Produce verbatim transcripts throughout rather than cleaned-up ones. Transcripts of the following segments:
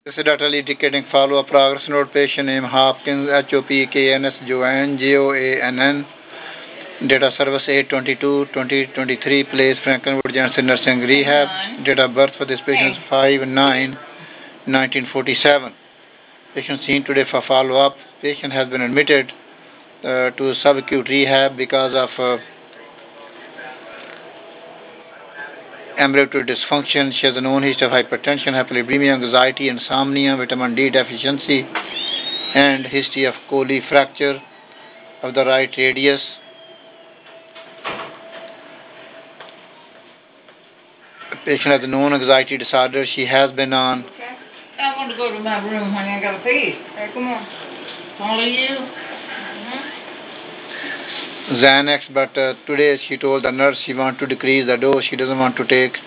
This is data indicating follow-up progress note. Patient name Hopkins, H O P K N S Joanne, J O A N N. Date of service eight twenty-two twenty twenty-three. Place Frankenwood Janssen Nursing Rehab. Date of birth for this patient is five nine nineteen forty-seven. Patient seen today for follow-up. Patient has been admitted uh, to subacute rehab because of uh, ambulatory dysfunction. She has a known history of hypertension, hyperlipidemia, anxiety, insomnia, vitamin D deficiency, and history of Colli fracture of the right radius. The patient has a known anxiety disorder. She has been on. Okay. I want to go to my room, honey. I gotta pee. Hey, come on. Only you. Xanax, but uh, today she told the nurse she wants to decrease the dose. She doesn't want to take.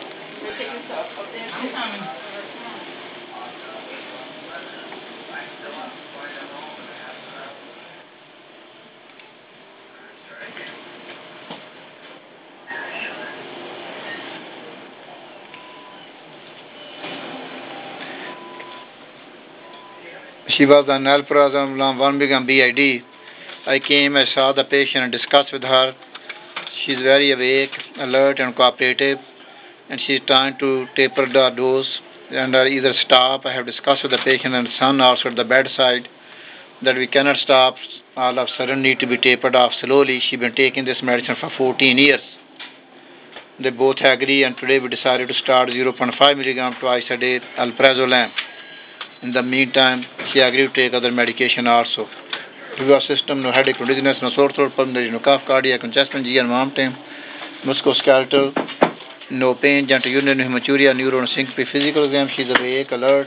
She was on alprazolam one milligram B I D. I came, I saw the patient and discussed with her. She is very awake, alert, and cooperative, and she is trying to taper the dose and uh, either stop. I have discussed with the patient and son also at the bedside that we cannot stop. All of a sudden, need to be tapered off slowly. She's been taking this medicine for fourteen years. They both agree, and today we decided to start zero point five milligram twice a day alprazolam. In the meantime, she agreed to take other medication also. Review system, no headache, no dizziness, no sore throat, pulmonary, no cough, cardiac, congestion, G and vomiting, musculoskeletal, no pain, gentle urinary, no hematuria, neuron syncope, physical exam, she is awake, alert.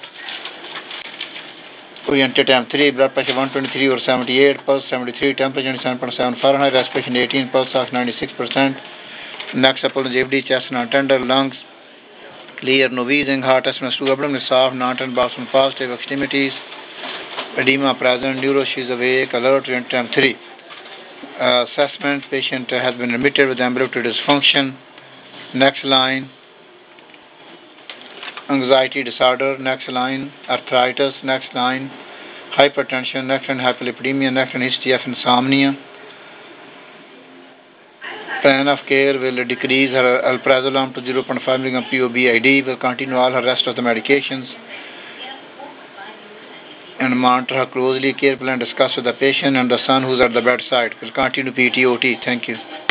Oriented time three, blood pressure one twenty-three over seventy-eight, pulse seventy-three, temperature seven point seven Fahrenheit, respiration eighteen, pulse ox ninety-six percent, neck supple, J D, chest non tender, lungs clear, no wheezing, heart test two, abdomen is soft, non-tender, bathroom positive, extremities, edema present, neuro, she is awake, alert, oriented time three. Uh, assessment, patient has been admitted with ambulatory dysfunction. Next line, anxiety disorder. Next line, arthritis. Next line, hypertension. Next line, hyperlipidemia. Next line, history of insomnia. Plan of care will decrease her alprazolam to zero point five milligram P O B I D. Will continue all her rest of the medications and monitor her closely. Care plan discussed with the patient and the son who's at the bedside. Will continue P T O T. Thank you.